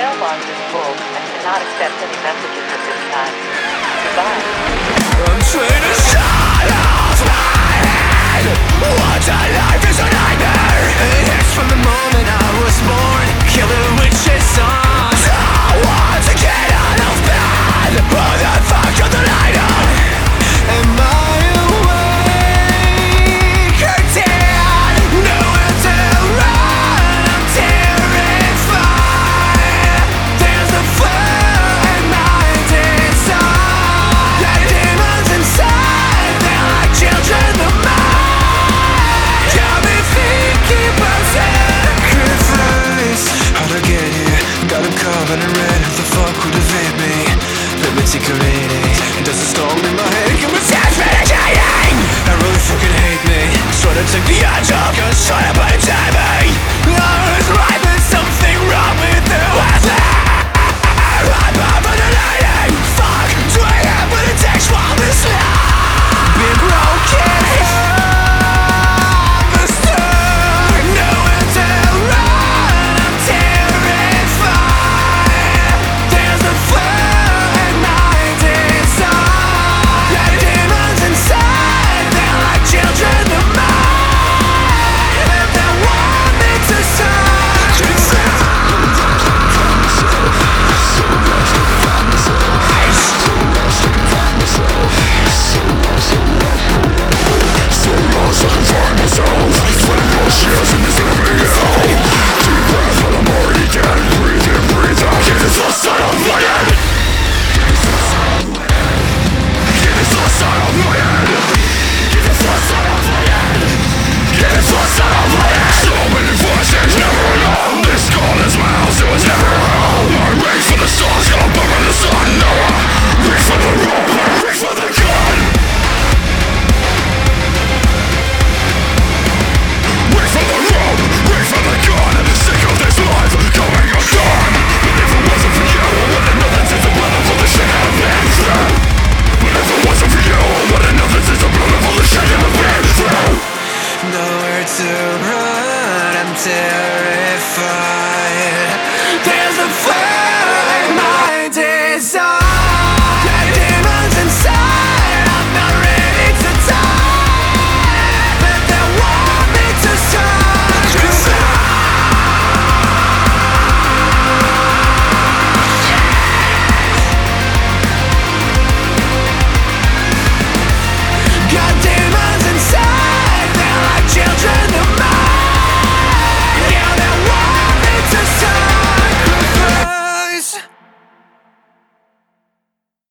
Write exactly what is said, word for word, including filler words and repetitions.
mailbox is full and cannot accept any messages at this time. Goodbye. I'm trying to shut off my head. What a life is a nightmare. It hits from the moment I was born.